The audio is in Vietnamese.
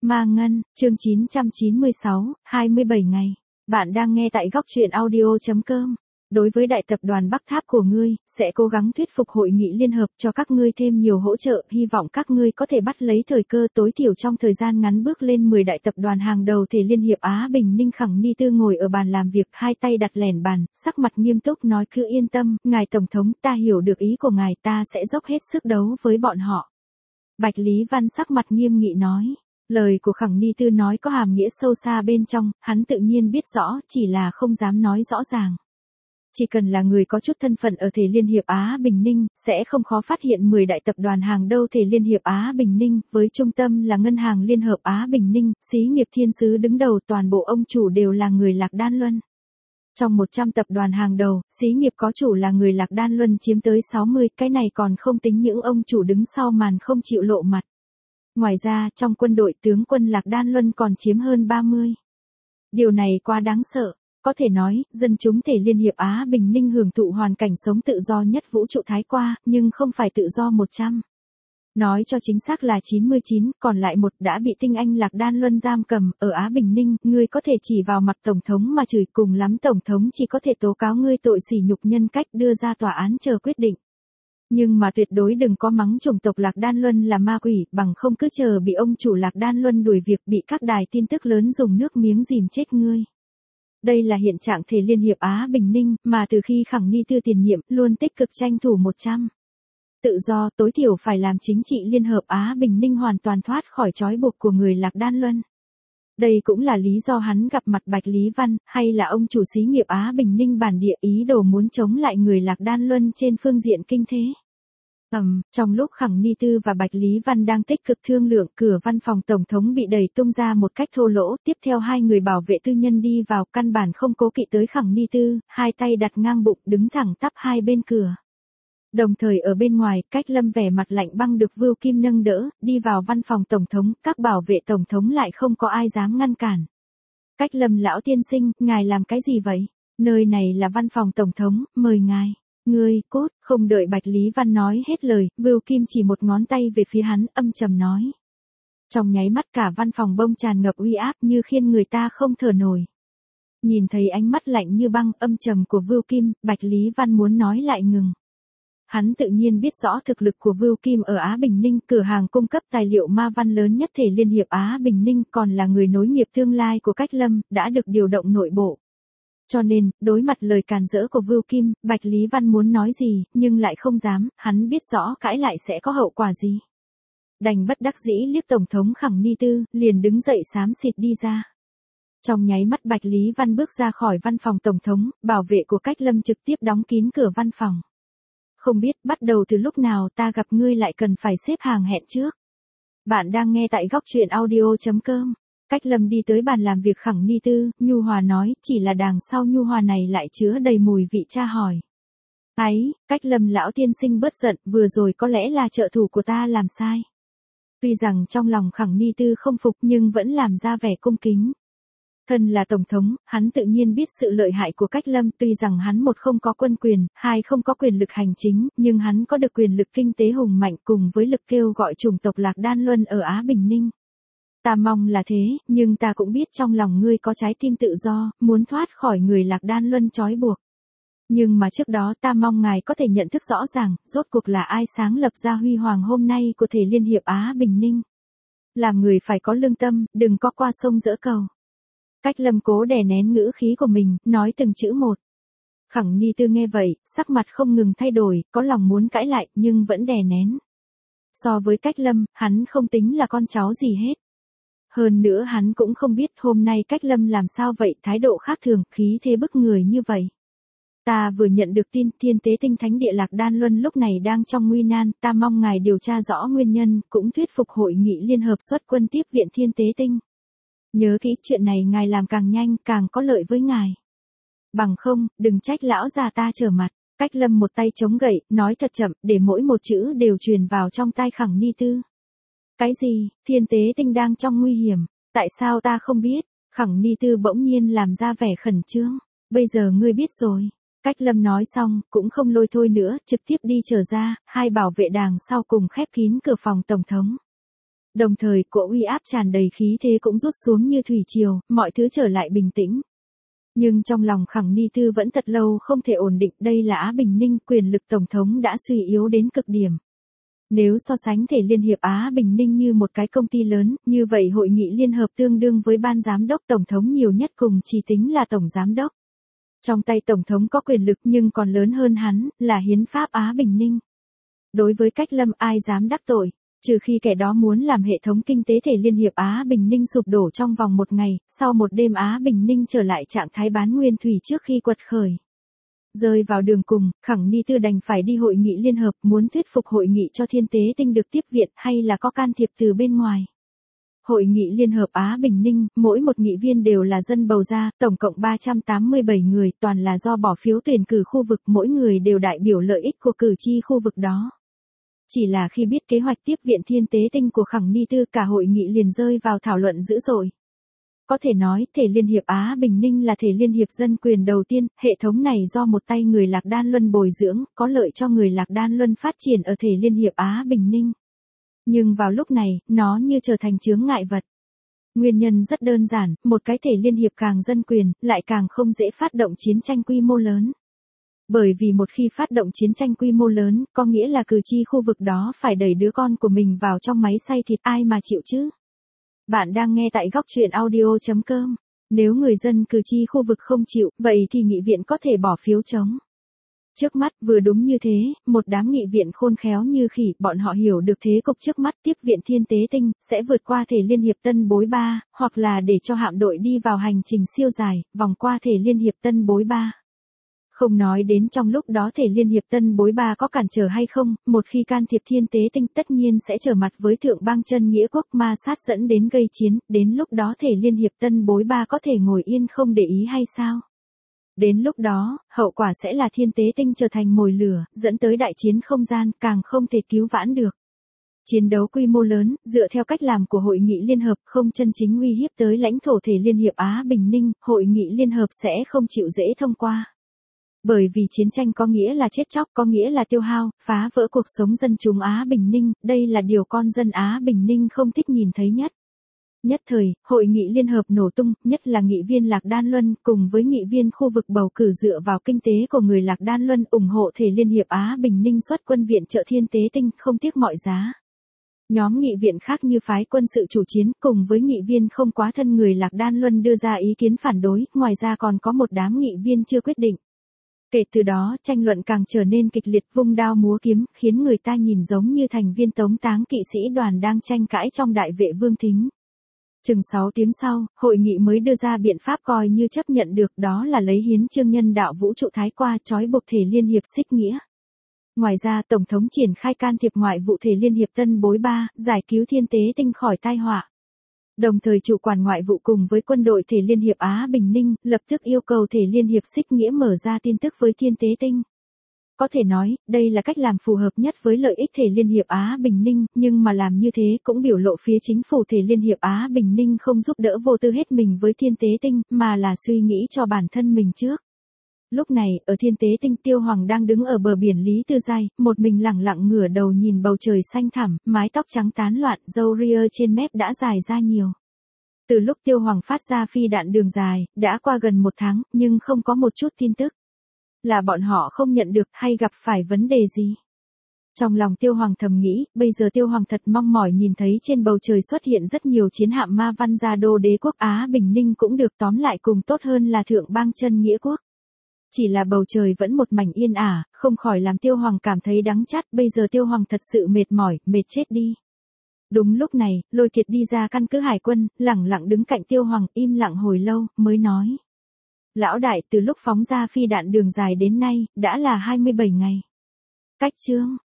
Ma Ngân, chương 996, 27 ngày. Bạn đang nghe tại góc truyện audio.com. Đối với đại tập đoàn Bắc Tháp của ngươi, sẽ cố gắng thuyết phục hội nghị liên hợp cho các ngươi thêm nhiều hỗ trợ, hy vọng các ngươi có thể bắt lấy thời cơ tối thiểu trong thời gian ngắn bước lên 10 đại tập đoàn hàng đầu thể Liên hiệp Á Bình Ninh. Khẳng Ni Tư ngồi ở bàn làm việc, hai tay đặt lẻn bàn, sắc mặt nghiêm túc nói: cứ yên tâm, ngài tổng thống, ta hiểu được ý của ngài, ta sẽ dốc hết sức đấu với bọn họ. Bạch Lý Văn sắc mặt nghiêm nghị nói. Lời của Khẳng Ni Tư nói có hàm nghĩa sâu xa bên trong, hắn tự nhiên biết rõ, chỉ là không dám nói rõ ràng. Chỉ cần là người có chút thân phận ở thể Liên hiệp Á Bình Ninh, sẽ không khó phát hiện 10 đại tập đoàn hàng đầu thể Liên hiệp Á Bình Ninh, với trung tâm là Ngân hàng Liên hợp Á Bình Ninh, xí nghiệp thiên sứ đứng đầu, toàn bộ ông chủ đều là người Lạc Đan Luân. Trong 100 tập đoàn hàng đầu, xí nghiệp có chủ là người Lạc Đan Luân chiếm tới 60, cái này còn không tính những ông chủ đứng sau màn không chịu lộ mặt. Ngoài ra, trong quân đội, tướng quân Lạc Đan Luân còn chiếm hơn 30. Điều này quá đáng sợ. Có thể nói, dân chúng thể Liên hiệp Á Bình Ninh hưởng thụ hoàn cảnh sống tự do nhất vũ trụ thái qua, nhưng không phải tự do 100. Nói cho chính xác là 99, còn lại một đã bị tinh anh Lạc Đan Luân giam cầm, ở Á Bình Ninh, ngươi có thể chỉ vào mặt Tổng thống mà chửi, cùng lắm Tổng thống chỉ có thể tố cáo ngươi tội sỉ nhục nhân cách, đưa ra tòa án chờ quyết định. Nhưng mà tuyệt đối đừng có mắng chủng tộc Lạc Đan Luân là ma quỷ, bằng không cứ chờ bị ông chủ Lạc Đan Luân đuổi việc, bị các đài tin tức lớn dùng nước miếng dìm chết ngươi. Đây là hiện trạng thể Liên hiệp Á Bình Ninh, mà từ khi Khẳng Ni Tư tiền nhiệm, luôn tích cực tranh thủ 100. Tự do, tối thiểu phải làm chính trị Liên hợp Á Bình Ninh hoàn toàn thoát khỏi trói buộc của người Lạc Đan Luân. Đây cũng là lý do hắn gặp mặt Bạch Lý Văn, hay là ông chủ xí nghiệp Á Bình Ninh bản địa, ý đồ muốn chống lại người Lạc Đan Luân trên phương diện kinh tế. Trong lúc Khẳng Ni Tư và Bạch Lý Văn đang tích cực thương lượng, cửa văn phòng Tổng thống bị đẩy tung ra một cách thô lỗ, tiếp theo hai người bảo vệ tư nhân đi vào, căn bản không cố kỵ tới Khẳng Ni Tư, hai tay đặt ngang bụng, đứng thẳng tắp hai bên cửa. Đồng thời ở bên ngoài, Cách Lâm vẻ mặt lạnh băng được Vưu Kim nâng đỡ, đi vào văn phòng Tổng thống, các bảo vệ Tổng thống lại không có ai dám ngăn cản. Cách Lâm lão tiên sinh, ngài làm cái gì vậy? Nơi này là văn phòng Tổng thống, mời ngài. Ngươi, cút, không đợi Bạch Lý Văn nói hết lời, Vưu Kim chỉ một ngón tay về phía hắn, âm trầm nói. Trong nháy mắt cả văn phòng bông tràn ngập uy áp như khiến người ta không thở nổi. Nhìn thấy ánh mắt lạnh như băng, âm trầm của Vưu Kim, Bạch Lý Văn muốn nói lại ngừng. Hắn tự nhiên biết rõ thực lực của Vưu Kim ở Á Bình Ninh, cửa hàng cung cấp tài liệu ma văn lớn nhất thể Liên hiệp Á Bình Ninh, còn là người nối nghiệp tương lai của Cách Lâm, đã được điều động nội bộ. Cho nên, đối mặt lời càn rỡ của Vưu Kim, Bạch Lý Văn muốn nói gì, nhưng lại không dám, hắn biết rõ cãi lại sẽ có hậu quả gì. Đành bất đắc dĩ liếc Tổng thống Khẳng Ni Tư, liền đứng dậy xám xịt đi ra. Trong nháy mắt Bạch Lý Văn bước ra khỏi văn phòng Tổng thống, bảo vệ của Cách Lâm trực tiếp đóng kín cửa văn phòng. Không biết bắt đầu từ lúc nào ta gặp ngươi lại cần phải xếp hàng hẹn trước. Bạn đang nghe tại góc truyện audio.com. Cách Lâm đi tới bàn làm việc Khẳng Ni Tư, nhu hòa nói, chỉ là đằng sau nhu hòa này lại chứa đầy mùi vị tra hỏi. Ấy, Cách Lâm lão tiên sinh bớt giận, vừa rồi có lẽ là trợ thủ của ta làm sai. Tuy rằng trong lòng Khẳng Ni Tư không phục nhưng vẫn làm ra vẻ cung kính. Thân là Tổng thống, hắn tự nhiên biết sự lợi hại của Cách Lâm, tuy rằng hắn một không có quân quyền, hai không có quyền lực hành chính, nhưng hắn có được quyền lực kinh tế hùng mạnh cùng với lực kêu gọi chủng tộc Lạc Đan Luân ở Á Bình Ninh. Ta mong là thế, nhưng ta cũng biết trong lòng ngươi có trái tim tự do, muốn thoát khỏi người Lạc Đan Luân trói buộc. Nhưng mà trước đó ta mong ngài có thể nhận thức rõ ràng, rốt cuộc là ai sáng lập ra huy hoàng hôm nay của thể Liên hiệp Á Bình Ninh. Làm người phải có lương tâm, đừng có qua sông dỡ cầu. Cách Lâm cố đè nén ngữ khí của mình, nói từng chữ một. Khẳng Ni Tư nghe vậy, sắc mặt không ngừng thay đổi, có lòng muốn cãi lại, nhưng vẫn đè nén. So với Cách Lâm, hắn không tính là con cháu gì hết. Hơn nữa hắn cũng không biết hôm nay Cách Lâm làm sao vậy, thái độ khác thường, khí thế bức người như vậy. Ta vừa nhận được tin, Thiên Tế Tinh Thánh Địa Lạc Đan Luân lúc này đang trong nguy nan, ta mong ngài điều tra rõ nguyên nhân, cũng thuyết phục hội nghị liên hợp xuất quân tiếp viện Thiên Tế Tinh. Nhớ kỹ chuyện này ngài làm càng nhanh, càng có lợi với ngài. Bằng không, đừng trách lão già ta trở mặt. Cách Lâm một tay chống gậy, nói thật chậm, để mỗi một chữ đều truyền vào trong tai Khẳng Ni Tư. Cái gì, Thiên Tế Tinh đang trong nguy hiểm, tại sao ta không biết? Khẳng Ni Tư bỗng nhiên làm ra vẻ khẩn trương. Bây giờ ngươi biết rồi. Cách Lâm nói xong, cũng không lôi thôi nữa, trực tiếp đi trở ra, hai bảo vệ đằng sau cùng khép kín cửa phòng Tổng thống. Đồng thời cỗ uy áp tràn đầy khí thế cũng rút xuống như thủy triều, mọi thứ trở lại bình tĩnh. Nhưng trong lòng Khẳng Ni Tư vẫn thật lâu không thể ổn định, đây là Á Bình Ninh, quyền lực tổng thống đã suy yếu đến cực điểm. Nếu so sánh thể Liên hiệp Á Bình Ninh như một cái công ty lớn, như vậy hội nghị liên hợp tương đương với ban giám đốc tổng thống nhiều nhất cùng chỉ tính là tổng giám đốc. Trong tay tổng thống có quyền lực nhưng còn lớn hơn hắn, là hiến pháp Á Bình Ninh. Đối với Cách Lâm ai dám đắc tội, trừ khi kẻ đó muốn làm hệ thống kinh tế thể Liên hiệp Á Bình Ninh sụp đổ trong vòng một ngày, sau một đêm Á Bình Ninh trở lại trạng thái bán nguyên thủy trước khi quật khởi. Rơi vào đường cùng, Khẳng Ni Tư đành phải đi hội nghị liên hợp, muốn thuyết phục hội nghị cho Thiên Tế Tinh được tiếp viện hay là có can thiệp từ bên ngoài. Hội nghị liên hợp Á Bình Ninh, mỗi một nghị viên đều là dân bầu ra, tổng cộng 387 người, toàn là do bỏ phiếu tuyển cử khu vực, mỗi người đều đại biểu lợi ích của cử tri khu vực đó. Chỉ là khi biết kế hoạch tiếp viện Thiên Tế Tinh của Khẳng Ni Tư, cả hội nghị liền rơi vào thảo luận dữ dội. Có thể nói, thể Liên hiệp Á Bình Ninh là thể liên hiệp dân quyền đầu tiên, hệ thống này do một tay người Lạc Đan Luân bồi dưỡng, có lợi cho người Lạc Đan Luân phát triển ở thể Liên hiệp Á Bình Ninh. Nhưng vào lúc này, nó như trở thành chướng ngại vật. Nguyên nhân rất đơn giản, một cái thể liên hiệp càng dân quyền, lại càng không dễ phát động chiến tranh quy mô lớn. Bởi vì một khi phát động chiến tranh quy mô lớn, có nghĩa là cử tri khu vực đó phải đẩy đứa con của mình vào trong máy xay thịt, ai mà chịu chứ? Bạn đang nghe tại góc truyện audio.com. Nếu người dân cử tri khu vực không chịu, vậy thì nghị viện có thể bỏ phiếu chống. Trước mắt, vừa đúng như thế, một đám nghị viện khôn khéo như khỉ, bọn họ hiểu được thế cục trước mắt, tiếp viện Thiên Tế Tinh, sẽ vượt qua thể Liên hiệp Tân Bối 3, hoặc là để cho hạm đội đi vào hành trình siêu dài, vòng qua thể Liên hiệp Tân Bối 3. Không nói đến trong lúc đó thể Liên hiệp Tân Bối 3 có cản trở hay không, một khi can thiệp Thiên Tế Tinh tất nhiên sẽ trở mặt với thượng bang chân nghĩa quốc ma sát dẫn đến gây chiến, đến lúc đó thể Liên hiệp Tân Bối 3 có thể ngồi yên không để ý hay sao? Đến lúc đó, hậu quả sẽ là Thiên Tế Tinh trở thành mồi lửa, dẫn tới đại chiến không gian, càng không thể cứu vãn được. Chiến đấu quy mô lớn, dựa theo cách làm của hội nghị liên hợp, không chân chính uy hiếp tới lãnh thổ thể Liên hiệp Á Bình Ninh, hội nghị liên hợp sẽ không chịu dễ thông qua. Bởi vì chiến tranh có nghĩa là chết chóc, có nghĩa là tiêu hao, phá vỡ cuộc sống dân chúng Á Bình Ninh, đây là điều con dân Á Bình Ninh không thích nhìn thấy nhất. Nhất thời, hội nghị liên hợp nổ tung, nhất là nghị viên Lạc Đan Luân cùng với nghị viên khu vực bầu cử dựa vào kinh tế của người Lạc Đan Luân ủng hộ thể Liên hiệp Á Bình Ninh xuất quân viện trợ Thiên Tế Tinh không tiếc mọi giá. Nhóm nghị viện khác như phái quân sự chủ chiến cùng với nghị viên không quá thân người Lạc Đan Luân đưa ra ý kiến phản đối, ngoài ra còn có một đám nghị viên chưa quyết định. Kể từ đó, tranh luận càng trở nên kịch liệt, vung đao múa kiếm, khiến người ta nhìn giống như thành viên tống táng kỵ sĩ đoàn đang tranh cãi trong đại vệ Vương Thính. Chừng 6 tiếng sau, hội nghị mới đưa ra biện pháp coi như chấp nhận được, đó là lấy hiến chương nhân đạo vũ trụ thái qua trói buộc thể Liên hiệp Xích Nghĩa. Ngoài ra, Tổng thống triển khai can thiệp ngoại vụ thể Liên hiệp Tân Bối 3, giải cứu Thiên Tế Tinh khỏi tai họa. Đồng thời chủ quản ngoại vụ cùng với quân đội thể Liên hiệp Á Bình Ninh, lập tức yêu cầu thể Liên hiệp Xích Nghĩa mở ra tin tức với Thiên Tế Tinh. Có thể nói, đây là cách làm phù hợp nhất với lợi ích thể Liên hiệp Á Bình Ninh, nhưng mà làm như thế cũng biểu lộ phía chính phủ thể Liên hiệp Á Bình Ninh không giúp đỡ vô tư hết mình với Thiên Tế Tinh, mà là suy nghĩ cho bản thân mình trước. Lúc này, ở Thiên Tế Tinh, Tiêu Hoàng đang đứng ở bờ biển Lý Tư Giai, một mình lẳng lặng ngửa đầu nhìn bầu trời xanh thẳm, mái tóc trắng tán loạn, râu ria trên mép đã dài ra nhiều. Từ lúc Tiêu Hoàng phát ra phi đạn đường dài, đã qua gần 1 tháng, nhưng không có một chút tin tức. Là bọn họ không nhận được hay gặp phải vấn đề gì? Trong lòng Tiêu Hoàng thầm nghĩ, bây giờ Tiêu Hoàng thật mong mỏi nhìn thấy trên bầu trời xuất hiện rất nhiều chiến hạm ma văn gia đô đế quốc Á Bình Ninh cũng được, tóm lại cùng tốt hơn là thượng bang chân nghĩa quốc. Chỉ là bầu trời vẫn một mảnh yên ả, không khỏi làm Tiêu Hoàng cảm thấy đắng chát, bây giờ Tiêu Hoàng thật sự mệt mỏi, mệt chết đi. Đúng lúc này, Lôi Kiệt đi ra căn cứ hải quân, lẳng lặng đứng cạnh Tiêu Hoàng, im lặng hồi lâu, mới nói. Lão đại, từ lúc phóng ra phi đạn đường dài đến nay, đã là 27 ngày. Cách chương,